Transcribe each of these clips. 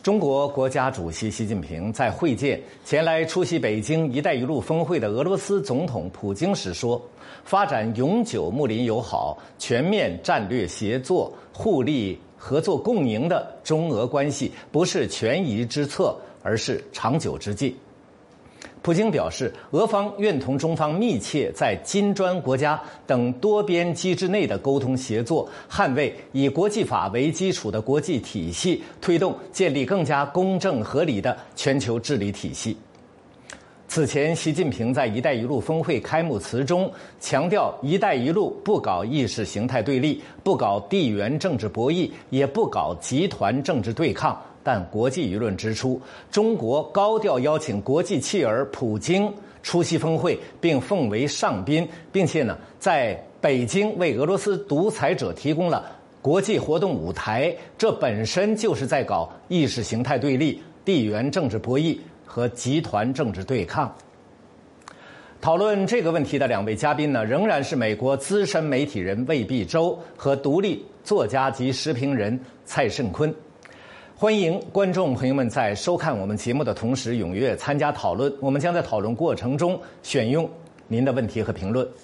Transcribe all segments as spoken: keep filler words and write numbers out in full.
中国国家主席习近平在会见前来出席北京“一带一路”峰会的俄罗斯总统普京时说：“发展永久睦邻友好、全面战略协作、互利合作共赢的中俄关系，不是权宜之策，而是长久之计。”普京表示，俄方愿同中方密切在金砖国家等多边机制内的沟通协作，捍卫以国际法为基础的国际体系，推动建立更加公正合理的全球治理体系。此前，习近平在“一带一路”峰会开幕词中强调，“一带一路”不搞意识形态对立，不搞地缘政治博弈，也不搞集团政治对抗。但国际舆论指出，中国高调邀请国际弃儿普京出席峰会，并奉为上宾，并且呢，在北京为俄罗斯独裁者提供了国际活动舞台，这本身就是在搞意识形态对立、地缘政治博弈和集团政治对抗。讨论这个问题的两位嘉宾呢，仍然是美国资深媒体人魏碧洲和独立作家及时评人蔡慎坤。欢迎观众朋友们在收看我们节目的同时踊跃参加讨论，我们将在讨论过程中选用您的问题和评论。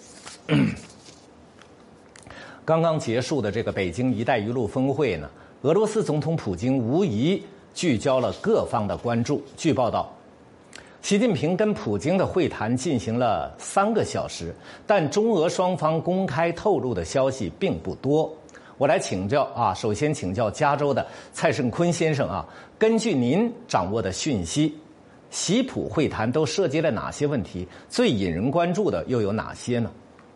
刚刚结束的这个北京“一带一路”峰会呢，俄罗斯总统普京无疑聚焦了各方的关注。据报道，习近平跟普京的会谈进行了三个小时，但中俄双方公开透露的消息并不多。我来请教啊，首先请教加州的蔡慎坤先生啊，根据您掌握的讯息，习普会谈都涉及了哪些问题？最引人关注的又有哪些呢？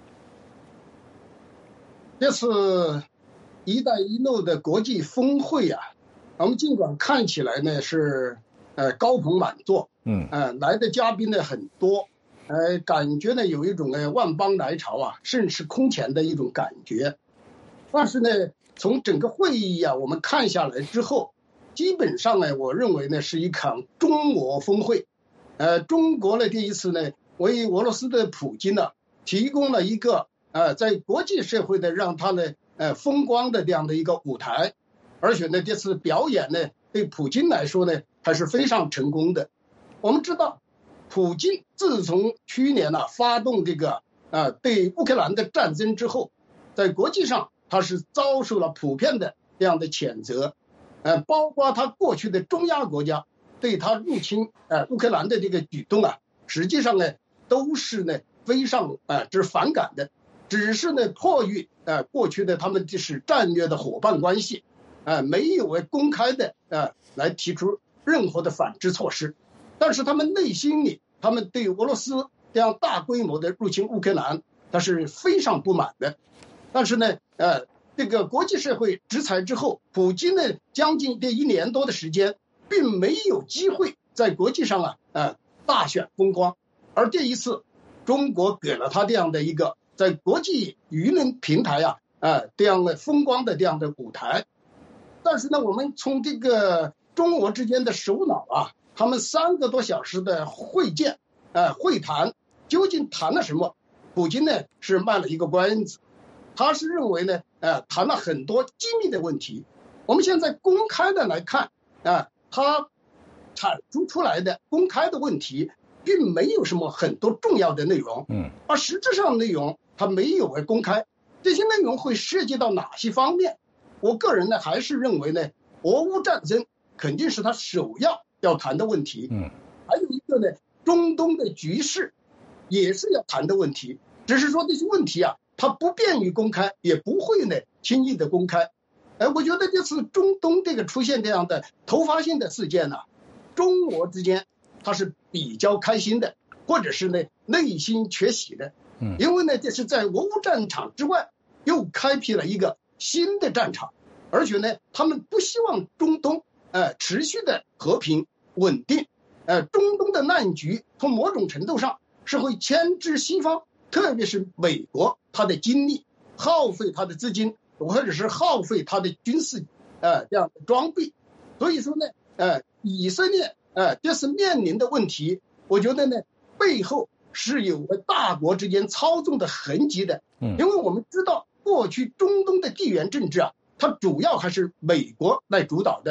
这次“一带一路”的国际峰会啊，我们尽管看起来呢是呃高朋满座，嗯，呃来的嘉宾呢很多，呃感觉呢有一种呢万邦来朝啊，盛世空前的一种感觉。但是呢，从整个会议啊，我们看下来之后，基本上呢，我认为呢是一场中俄峰会。呃，中国呢这一次呢，为俄罗斯的普京呢提供了一个呃在国际社会的让他呢呃风光的这样的一个舞台，而且呢这次表演呢对普京来说呢还是非常成功的。我们知道，普京自从去年呢、啊、发动这个呃对乌克兰的战争之后，在国际上他是遭受了普遍的这样的谴责，呃，包括他过去的中亚国家对他入侵呃乌克兰的这个举动啊，实际上呢都是呢非常呃之反感的，只是呢迫于呃过去的他们就是战略的伙伴关系，呃没有公开的呃来提出任何的反制措施，但是他们内心里，他们对俄罗斯这样大规模的入侵乌克兰，他是非常不满的。但是呢，呃，这个国际社会制裁之后，普京呢将近这一年多的时间，并没有机会在国际上啊，呃，大显风光。而这一次，中国给了他这样的一个在国际舆论平台啊，呃，这样的风光的这样的舞台。但是呢，我们从这个中俄之间的首脑啊，他们三个多小时的会见，呃，会谈究竟谈了什么？普京呢是卖了一个关子。他是认为呢，呃，谈了很多机密的问题。我们现在公开的来看，啊、呃，他阐述出来的公开的问题，并没有什么很多重要的内容，嗯，而实质上内容他没有公开。这些内容会涉及到哪些方面？我个人呢，还是认为呢，俄乌战争肯定是他首要要谈的问题，嗯，还有一个呢，中东的局势也是要谈的问题，只是说这些问题啊。它不便于公开，也不会呢轻易的公开。呃，我觉得这次中东这个出现这样的突发性的事件呢、啊，中俄之间它是比较开心的，或者是呢内心缺席的。嗯，因为呢这是在俄乌战场之外又开辟了一个新的战场，而且呢他们不希望中东呃持续的和平稳定。呃，中东的难局从某种程度上是会牵制西方。特别是美国，他的精力耗费他的资金，或者是耗费他的军事呃这样的装备，所以说呢，呃，以色列呃这是面临的问题，我觉得呢背后是有个大国之间操纵的痕迹的，嗯，因为我们知道过去中东的地缘政治啊，它主要还是美国来主导的，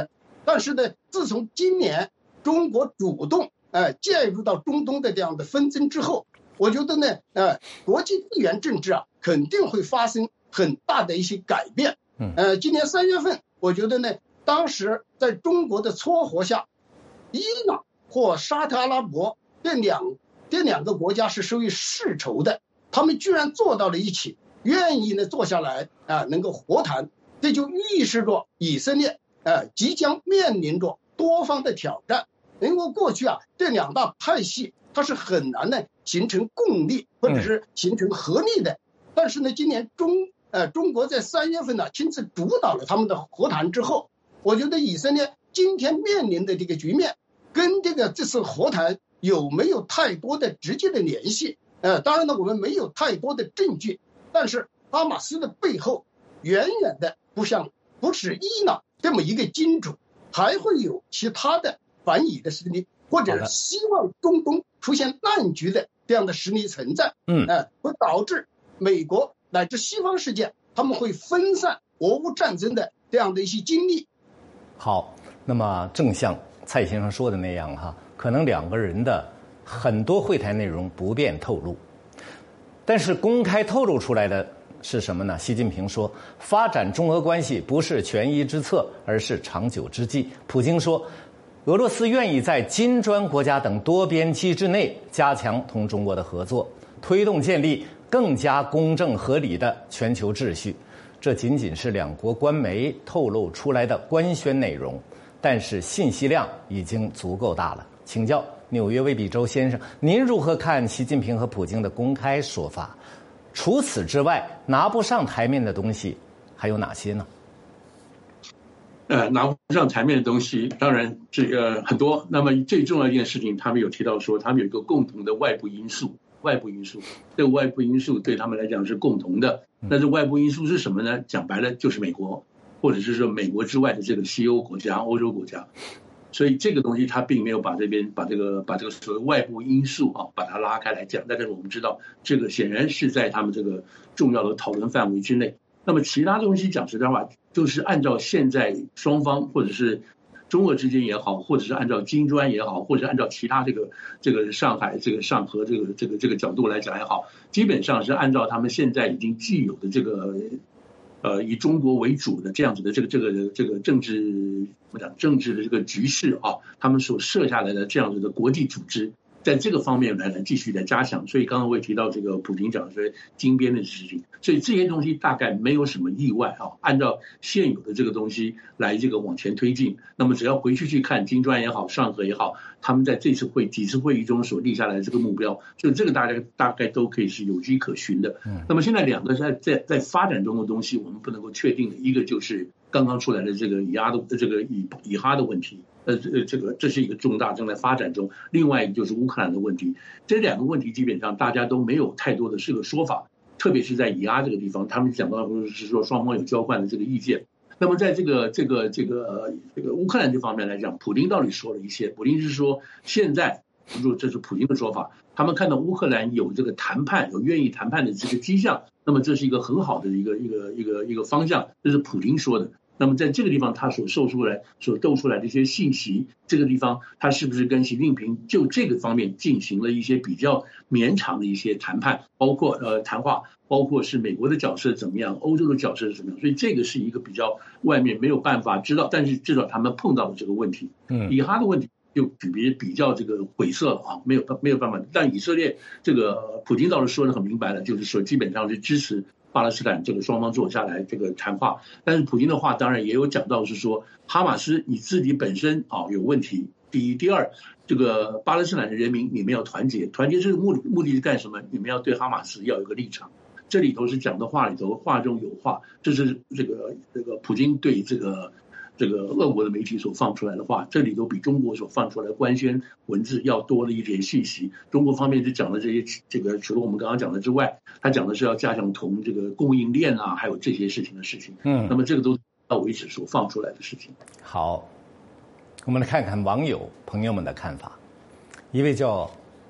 但是呢，自从今年中国主动呃介入到中东的这样的纷争之后，我觉得呢，呃，国际地缘政治啊肯定会发生很大的一些改变。呃，今年三月份，我觉得呢，当时在中国的撮合下，伊朗或沙特阿拉伯这两这两个国家是属于世仇的，他们居然坐到了一起，愿意呢坐下来啊、呃，能够和谈，这就预示着以色列呃即将面临着多方的挑战。因为过去啊，这两大派系它是很难呢形成共力或者是形成合力的，但是呢，今年中呃中国在三月份呢亲自主导了他们的和谈之后，我觉得以色列今天面临的这个局面，跟这个这次和谈有没有太多的直接的联系？呃，当然呢，我们没有太多的证据，但是哈马斯的背后远远的不像不是伊朗这么一个金主，还会有其他的反以的势力，或者希望中东出现烂局的这样的实力存在。嗯，呃，会导致美国乃至西方世界他们会分散俄乌战争的这样的一些精力。 好，那么正像蔡先生说的那样哈，可能两个人的很多会谈内容不便透露，但是公开透露出来的是什么呢？习近平说，发展中俄关系不是权宜之策，而是长久之计。普京说，俄罗斯愿意在金砖国家等多边机制内加强同中国的合作，推动建立更加公正合理的全球秩序。这仅仅是两国官媒透露出来的官宣内容，但是信息量已经足够大了。请教纽约魏必洲先生，您如何看习近平和普京的公开说法？除此之外，拿不上台面的东西还有哪些呢？ 呃，拿不上台面的东西，当然这个很多。那么最重要的一件事情，他们有提到说，他们有一个共同的外部因素。外部因素，这个外部因素对他们来讲是共同的。那这外部因素是什么呢？讲白了就是美国，或者是说美国之外的这个西欧国家、欧洲国家。所以这个东西他并没有把这边把这个把这个所谓外部因素啊把它拉开来讲。但是我们知道，这个显然是在他们这个重要的讨论范围之内。那么其他东西讲实在话，就是按照现在双方或者是中俄之间也好，或者是按照金砖也好，或者按照其他这个这个上海这个上合这个这个这个角度来讲也好，基本上是按照他们现在已经既有的这个呃以中国为主的这样子的这个这个这个政治怎么讲政治的这个局势啊，他们所设下来的这样子的国际组织，在这个方面来来继续的加强。所以刚刚我也提到这个普京讲的说金边的事情，所以这些东西大概没有什么意外啊，按照现有的这个东西来这个往前推进。那么只要回去去看金砖也好，上合也好，他们在这次会几次会议中所立下来的这个目标，就这个大家大概都可以是有迹可循的。嗯，那么现在两个在在在发展中的东西，我们不能够确定的，一个就是刚刚出来的这个以哈的这个以以哈的问题。呃，这这个这是一个重大正在发展中，另外一个就是乌克兰的问题，这两个问题基本上大家都没有太多的这个说法，特别是在以哈这个地方，他们讲到是说双方有交换的这个意见。那么在这个这个这个呃这个乌克兰这方面来讲，普京到底说了一些，普京是说现在，这是普京的说法，他们看到乌克兰有这个谈判，有愿意谈判的这个迹象，那么这是一个很好的一个一个一个一个方向，这是普京说的。那么在这个地方他所授出来所斗出来的一些信息，这个地方他是不是跟习近平就这个方面进行了一些比较绵长的一些谈判，包括呃谈话，包括是美国的角色怎么样，欧洲的角色是怎么样，所以这个是一个比较外面没有办法知道，但是至少他们碰到了这个问题。嗯，以哈的问题就比比较这个晦涩了啊，没有没有办法。但以色列这个普京倒是说得很明白了，就是说基本上是支持巴勒斯坦这个双方坐下来这个谈话，但是普京的话当然也有讲到是说，哈马斯你自己本身啊有问题。第一，第二，这个巴勒斯坦的人民你们要团结，团结这个目的目的是干什么？你们要对哈马斯要有个立场。这里头是讲的话里头话中有话，这是这个这个普京对这个这个俄国的媒体所放出来的话，这里头比中国所放出来的官宣文字要多了一点信息。中国方面就讲的这些，这个除了我们刚刚讲的之外，他讲的是要加强同这个供应链啊，还有这些事情的事情。嗯，那么这个都到为止所放出来的事情。 好，我们来看看网友朋友们的看法。一位叫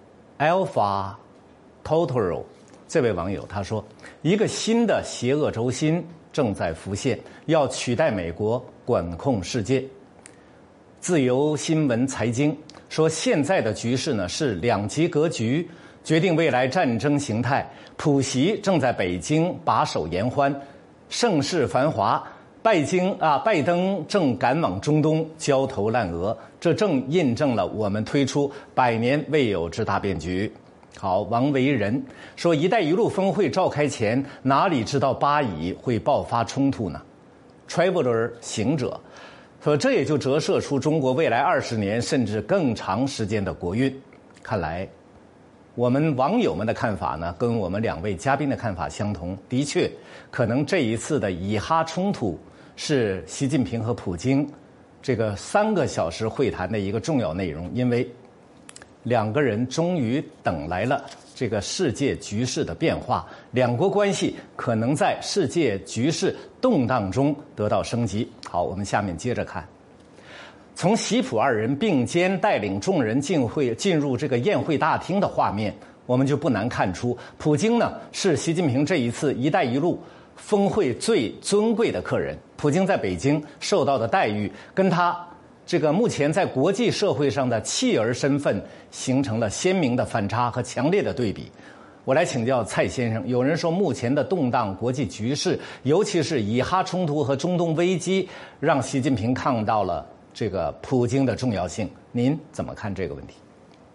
Alpha Totoro 这位网友他说，一个新的邪恶轴心正在浮现，要取代美国管控世界。 自由新闻财经说，现在的局势呢是两极格局，决定未来战争形态。普习正在北京把守言欢，盛世繁华。拜京啊，拜登正赶往中东焦头烂额，这正印证了我们推出百年未有之大变局。好，王维仁说，一带一路峰会召开前，哪里知道巴以会爆发冲突呢？ Traveler 行者说，这也就折射出中国未来二十年甚至更长时间的国运。看来我们网友们的看法呢，跟我们两位嘉宾的看法相同。的确，可能这一次的以哈冲突是习近平和普京这个三个小时会谈的一个重要内容，因为两个人终于等来了这个世界局势的变化，两国关系可能在世界局势动荡中得到升级。好，我们下面接着看。从习普二人并肩带领众人进会进入这个宴会大厅的画面，我们就不难看出，普京呢是习近平这一次“一带一路”峰会最尊贵的客人。普京在北京受到的待遇，跟他这个目前在国际社会上的弃儿身份形成了鲜明的反差和强烈的对比。我来请教蔡先生，有人说目前的动荡国际局势，尤其是以哈冲突和中东危机，让习近平看到了这个普京的重要性，您怎么看这个问题？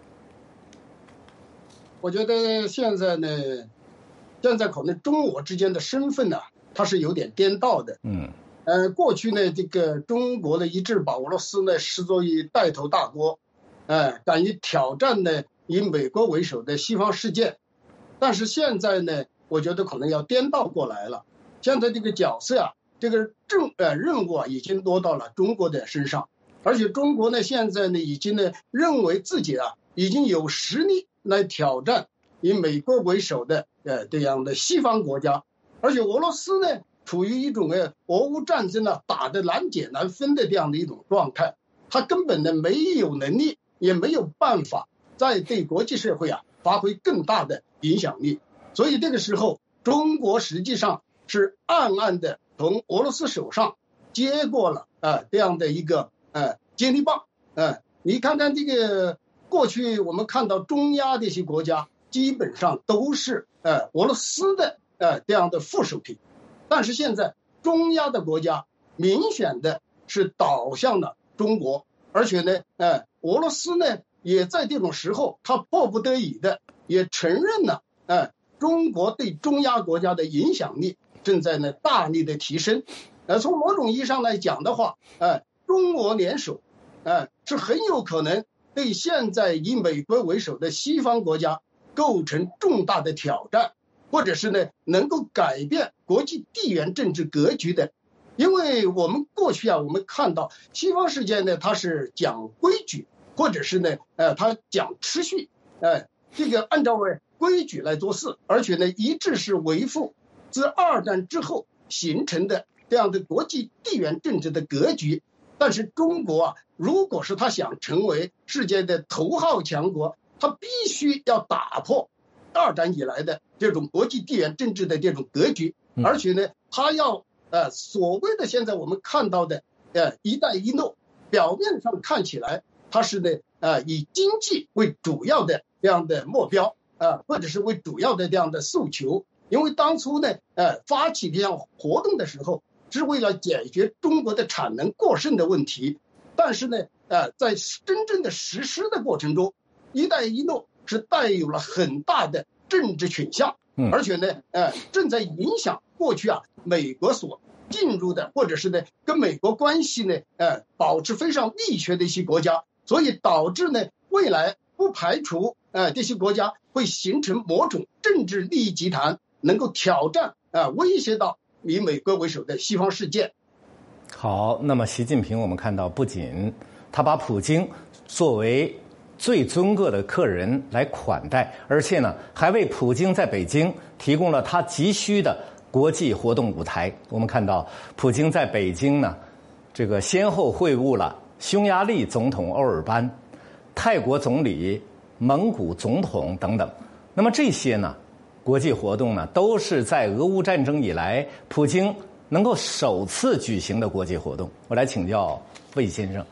我觉得现在呢，现在可能中俄之间的身份呢、啊，它是有点颠倒的。嗯，呃，过去呢，这个中国呢一直把俄罗斯呢视作为带头大国，呃，敢于挑战呢以美国为首的西方世界。但是现在呢，我觉得可能要颠倒过来了。现在这个角色啊，这个政呃任务啊，已经落到了中国的身上，而且中国呢现在呢已经呢认为自己啊已经有实力来挑战以美国为首的呃这样的西方国家，而且俄罗斯呢处于一种呃俄乌战争呢打得难解难分的这样的一种状态，他根本呢没有能力，也没有办法再对国际社会啊发挥更大的影响力，所以这个时候中国实际上是暗暗的从俄罗斯手上接过了呃这样的一个呃接力棒。呃你看看这个过去我们看到中亚这些国家基本上都是呃俄罗斯的呃这样的附属品，但是现在中亚的国家明显的是倒向了中国，而且呢呃俄罗斯呢也在这种时候他迫不得已的也承认了呃中国对中亚国家的影响力正在呢大力的提升。呃，从某种意义上来讲的话，呃，中俄联手，呃，是很有可能对现在以美国为首的西方国家构成重大的挑战，或者是呢能够改变国际地缘政治格局的。因为我们过去啊，我们看到西方世界呢，它是讲规矩，或者是呢，呃，它讲秩序，呃，这个按照规矩来做事，而且呢，一致是维护自二战之后形成的这样的国际地缘政治的格局。但是中国啊，如果是他想成为世界的头号强国，他必须要打破二战以来的这种国际地缘政治的这种格局，而且呢，他要呃所谓的现在我们看到的呃一带一路，表面上看起来它是呢呃以经济为主要的这样的目标啊、呃，或者是为主要的这样的诉求。因为当初呢，呃，发起这样活动的时候，是为了解决中国的产能过剩的问题。但是呢，呃，在真正的实施的过程中，一带一路是带有了很大的政治倾向，而且呢，呃，正在影响过去啊，美国所进入的，或者是呢，跟美国关系呢，呃，保持非常密切的一些国家，所以导致呢，未来不排除呃这些国家会形成某种政治利益集团。能够挑战啊、呃，威胁到以美国为首的西方世界。 好，那么习近平我们看到，不仅他把普京作为最尊贵的客人来款待，而且呢，还为普京在北京提供了他急需的国际活动舞台。我们看到，普京在北京呢，这个先后会晤了匈牙利总统欧尔班、泰国总理、蒙古总统等等。那么这些呢？国际活动呢，都是在俄乌战争以来，普京能够首次举行的国际活动。我来请教魏先生，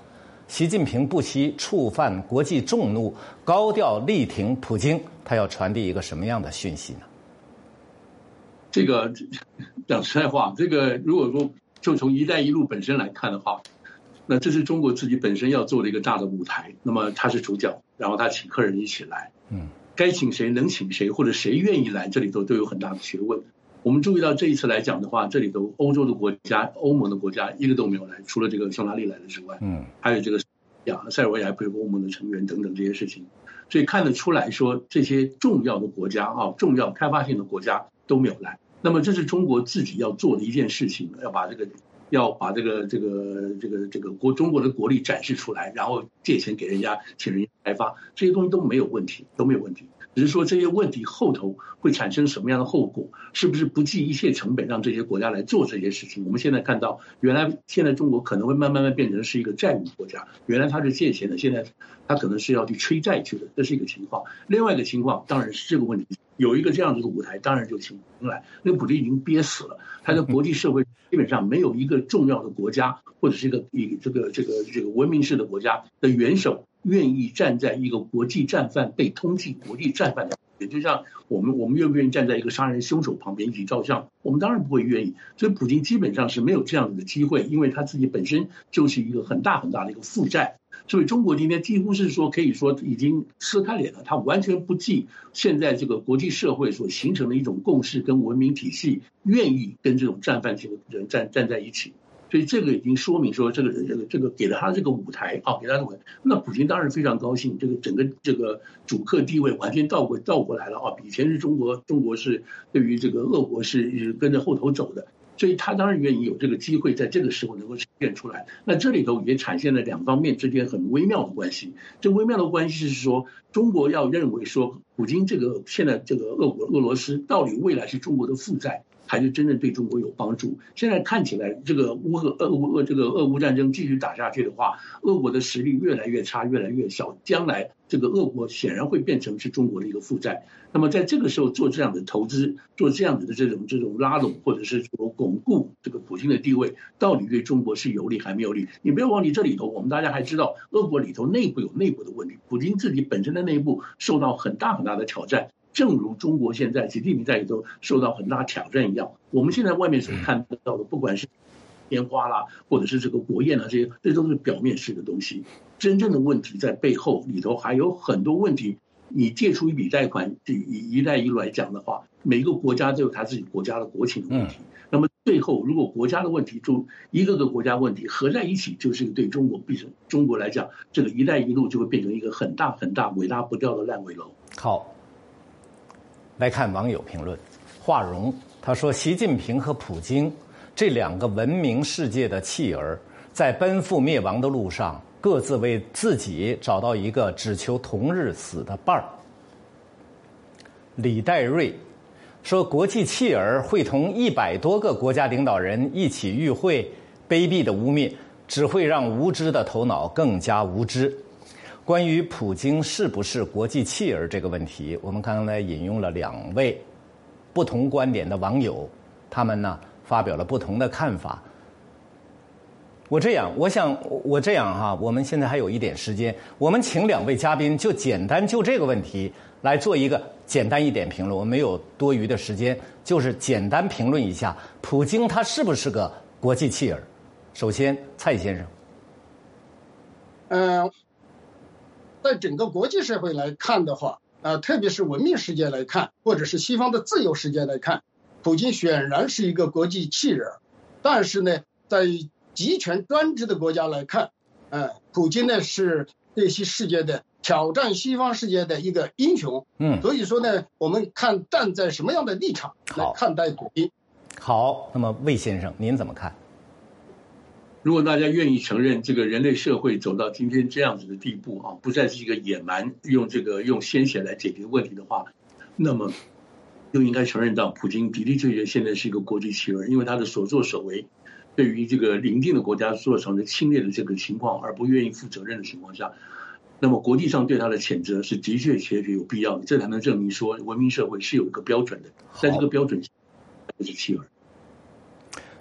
习近平不惜触犯国际众怒，高调力挺普京，他要传递一个什么样的讯息呢？ 这个讲实在话，这个如果说就从“一带一路”本身来看的话，那这是中国自己本身要做的一个大的舞台。那么他是主角，然后他请客人一起来，嗯，该请谁能请谁，或者谁愿意来，这里头都有很大的学问。我们注意到这一次来讲的话，这里头欧洲的国家、欧盟的国家一个都没有来，除了这个匈牙利来的之外，嗯，还有这个呀塞尔维亚不是欧盟的成员等等这些事情，所以看得出来说这些重要的国家啊，重要开发性的国家都没有来。那么这是中国自己要做的一件事情，要把这个要把这个这个这个这个国中国的国力展示出来，然后借钱给人家，请人家开发，这些东西都没有问题，都没有问题。只是说这些问题后头会产生什么样的后果，是不是不计一切成本让这些国家来做这些事情？我们现在看到，原来现在中国可能会慢慢慢变成是一个债务国家，原来他是借钱的，现在他可能是要去催债去的，这是一个情况。另外一个情况当然是这个问题，有一个这样子的舞台，当然就请普京来，因为普京已经憋死了，他在国际社会基本上没有一个重要的国家或者是一个以这个这个这个文明式的国家的元首愿意站在一个国际战犯被通缉国际战犯的，也就像我们我们愿不愿意站在一个杀人凶手旁边一起照相？我们当然不会愿意。所以普京基本上是没有这样子的机会，因为他自己本身就是一个很大很大的一个负债。所以中国今天几乎是说可以说已经撕开脸了，他完全不计现在这个国际社会所形成的一种共识跟文明体系，愿意跟这种战犯型的人站站在一起。所以这个已经说明说，这个这个这个给了他这个舞台啊，给他的舞台。那普京当然非常高兴，这个整个这个主客地位完全倒过倒过来了啊！以前是中国，中国是对于这个俄国是跟着后头走的，所以他当然愿意有这个机会，在这个时候能够呈现出来。那这里头也产生了两方面之间很微妙的关系。这微妙的关系是说，中国要认为说，普京这个现在这个俄国俄罗斯到底未来是中国的负债，还是真正对中国有帮助？现在看起来，这个乌俄俄乌俄这个俄乌战争继续打下去的话，俄国的实力越来越差，越来越小，将来这个俄国显然会变成是中国的一个负债。那么在这个时候做这样的投资，做这样子的这种这种拉拢，或者是说巩固这个普京的地位，到底对中国是有利还没有利？你不要忘记，这里头我们大家还知道，俄国里头内部有内部的问题，普京自己本身的内部受到很大很大的挑战。正如中国现在习近平在里头受到很大挑战一样，我们现在外面所看到的，不管是烟花啦，或者是这个国宴啊，这些这都是表面式的东西。真正的问题在背后，里头还有很多问题。你借出一笔贷款，以“一带一路”来讲的话，每个国家都有他自己国家的国情的问题。那么最后，如果国家的问题就一个个国家问题合在一起，就是对中国必中国来讲，这个“一带一路”就会变成一个很大很大、尾大不掉的烂尾楼。 好。来看网友评论，华荣他说：“习近平和普京这两个文明世界的弃儿，在奔赴灭亡的路上，各自为自己找到一个只求同日死的伴儿。”李代瑞说：“国际弃儿会同一百多个国家领导人一起与会，卑鄙的污蔑只会让无知的头脑更加无知。”关于普京是不是国际弃儿这个问题，我们刚才引用了两位不同观点的网友，他们呢发表了不同的看法。我这样，我想我这样哈，我们现在还有一点时间，我们请两位嘉宾就简单就这个问题来做一个简单一点评论。我们没有多余的时间，就是简单评论一下普京他是不是个国际弃儿。首先，蔡先生。 嗯、呃。在整个国际社会来看的话，呃，特别是文明世界来看，或者是西方的自由世界来看，普京显然是一个国际弃儿。但是呢，在集权专制的国家来看，呃，普京呢是这些世界的挑战西方世界的一个英雄。嗯，所以说呢，我们看站在什么样的立场来看待普京。 好，那么魏先生您怎么看？ 如果大家愿意承认这个人类社会走到今天这样子的地步啊，不再是一个野蛮用这个用鲜血来解决问题的话，那么就应该承认到普京的的确确现在是一个国际弃儿，因为他的所作所为对于这个邻近的国家做成了侵略的这个情况而不愿意负责任的情况下，那么国际上对他的谴责是的确确实有必要的，这才能证明说文明社会是有一个标准的，在这个标准下就是弃儿。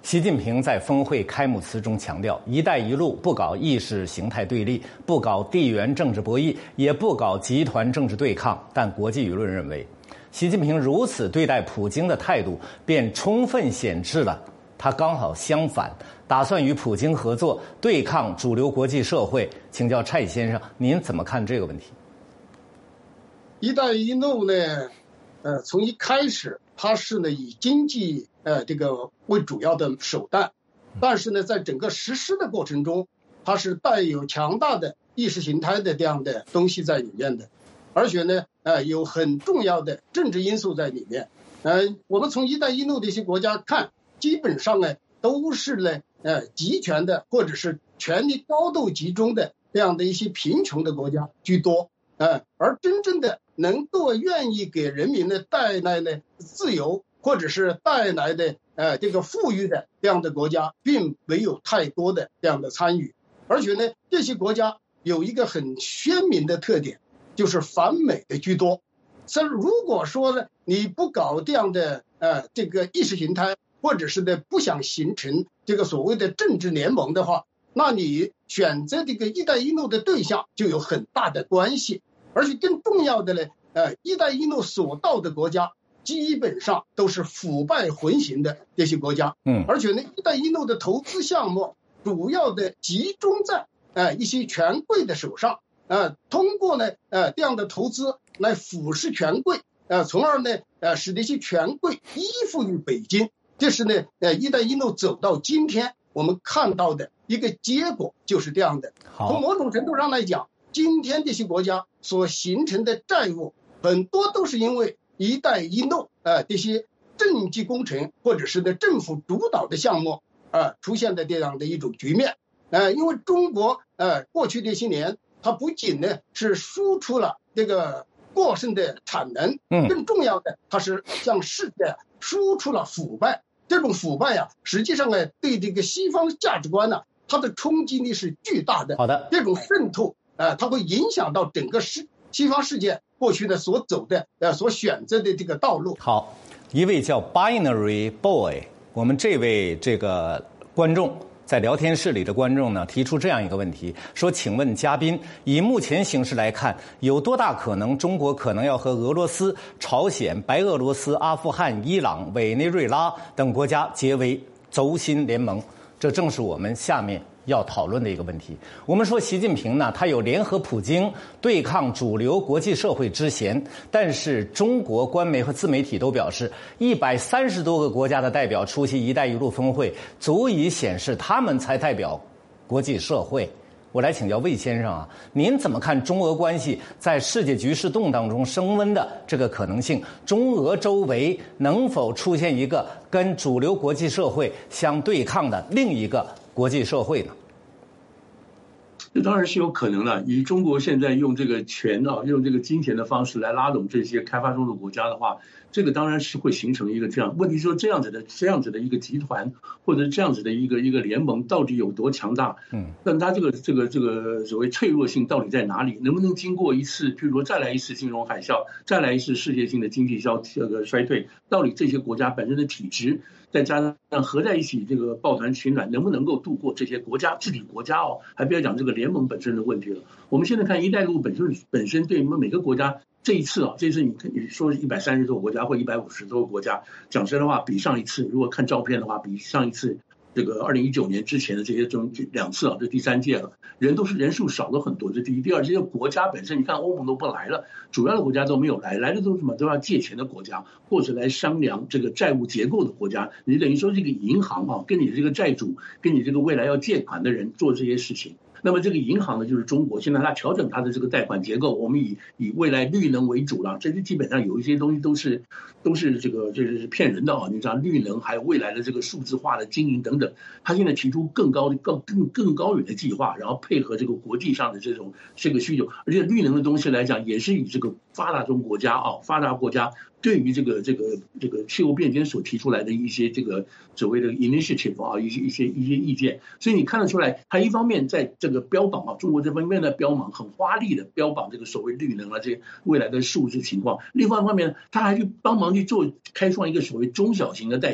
习近平在峰会开幕词中强调，一带一路不搞意识形态对立，不搞地缘政治博弈，也不搞集团政治对抗。但国际舆论认为，习近平如此对待普京的态度，便充分显示了他刚好相反，打算与普京合作，对抗主流国际社会。请教蔡先生，您怎么看这个问题？ 一带一路呢，呃，从一开始它是呢以经济呃这个为主要的手段，但是呢，在整个实施的过程中，它是带有强大的意识形态的这样的东西在里面的，而且呢，呃，有很重要的政治因素在里面。呃，我们从一带一路的一些国家看，基本上呢都是呢呃集权的或者是权力高度集中的这样的一些贫穷的国家居多。呃，而真正的能够愿意给人民呢带来呢自由，或者是带来的呃这个富裕的这样的国家，并没有太多的这样的参与。而且呢，这些国家有一个很鲜明的特点，就是反美的居多。所以如果说呢你不搞这样的呃这个意识形态，或者是呢不想形成这个所谓的政治联盟的话，那你选择这个一带一路的对象就有很大的关系。而且更重要的呢，呃，一带一路所到的国家基本上都是腐败横行的这些国家，嗯，而且呢，一带一路的投资项目主要的集中在呃一些权贵的手上，呃，通过呢呃这样的投资来腐蚀权贵，呃，从而呢呃使得一些权贵依附于北京，这是呢呃一带一路走到今天我们看到的一个结果就是这样的。从某种程度上来讲，今天这些国家所形成的债务很多都是因为一带一路呃这些政绩工程或者是呢政府主导的项目呃出现的这样的一种局面。呃因为中国呃过去这些年它不仅呢是输出了这个过剩的产能，更重要的它是向世界输出了腐败。这种腐败啊实际上呢对这个西方价值观呢、啊、它的冲击力是巨大的。 好的， 这种渗透呃，它会影响到整个世西方世界过去的所走的呃所选择的这个道路。 好，一位叫 Binary Boy， 我们这位这个观众在聊天室里的观众呢提出这样一个问题，说：请问嘉宾，以目前形势来看，有多大可能中国可能要和俄罗斯、朝鲜、白俄罗斯、阿富汗、伊朗、委内瑞拉等国家结为轴心联盟？这正是我们下面要讨论的一个问题。我们说习近平呢，他有联合普京对抗主流国际社会之嫌，但是中国官媒和自媒体都表示，一百三十多个国家的代表出席“一带一路”峰会，足以显示他们才代表国际社会。我来请教魏先生啊，您怎么看中俄关系在世界局势动荡中升温的这个可能性？中俄周围能否出现一个跟主流国际社会相对抗的另一个国际社会呢？ 这当然是有可能了。以中国现在用这个钱啊，用这个金钱的方式来拉拢这些开发中的国家的话，这个当然是会形成一个这样问题。说这样子的这样子的一个集团或者这样子的一个一个联盟到底有多强大？嗯，但它这个这个这个所谓脆弱性到底在哪里？能不能经过一次，譬如说再来一次金融海啸，再来一次世界性的经济消这个衰退，到底这些国家本身的体质，再加上合在一起这个抱团取暖，能不能够度过这些国家治理国家哦？还不要讲这个联盟本身的问题了。我们现在看“一带一路”本身本身对我们每个国家这一次啊，这次你你说一百三十多个国家或一百五十多个国家，讲真的话，比上一次如果看照片的话，比上一次这个二零一九年之前的这些中两次啊，这第三届了，人都是人数少了很多。这第一，第二，这些国家本身，你看欧盟都不来了，主要的国家都没有来，来的都是什么？都要借钱的国家，或者来商量这个债务结构的国家。你等于说这个银行啊，跟你这个债主，跟你这个未来要借款的人做这些事情。那么这个银行呢，就是中国，现在它调整它的这个贷款结构，我们以以未来绿能为主了。这些基本上有一些东西都是都是这个这是骗人的啊！你知道绿能还有未来的这个数字化的经营等等，它现在提出更高的更更更高远的计划，然后配合这个国际上的这种这个需求，而且绿能的东西来讲，也是以这个发达中国家啊发达国家对于这个这个这个气候变迁所提出来的一些这个所谓的 initiative 啊一些一些一些意见，所以你看得出来，它一方面在这个标榜啊，中国这方面的标榜很花力的标榜这个所谓绿能啊这些未来的数字情况，另外一方面它还去帮忙去做开创一个所谓中小型的贷款，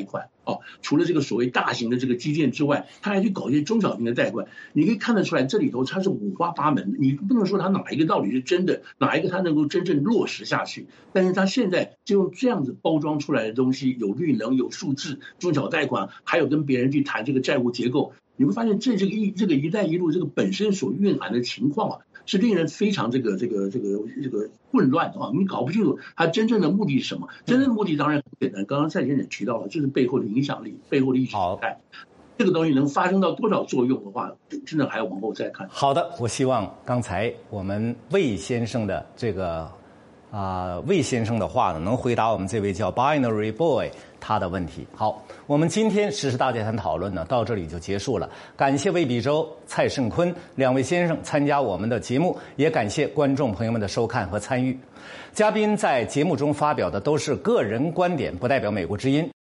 哦，除了这个所谓大型的这个基建之外，他还去搞一些中小型的贷款。你可以看得出来，这里头它是五花八门的，你不能说它哪一个道理是真的，哪一个它能够真正落实下去。但是它现在就用这样子包装出来的东西，有绿能、有数字、中小贷款，还有跟别人去谈这个债务结构，你会发现这这个一这个“一带一路”这个本身所蕴含的情况啊，是令人非常这个这个这个这个混乱啊！你搞不清楚它真正的目的是什么。真正的目的当然很简单，刚刚蔡先生提到了，就是背后的影响力、背后的意识形态。这个东西能发生到多少作用的话，真的还要往后再看。 好的，我希望刚才我们魏先生的这个啊、呃、魏先生的话呢，能回答我们这位叫 Binary Boy 他的问题。好，我们今天时事大家谈讨论呢到这里就结束了。感谢魏比洲、蔡胜坤两位先生参加我们的节目，也感谢观众朋友们的收看和参与。嘉宾在节目中发表的都是个人观点，不代表美国之音。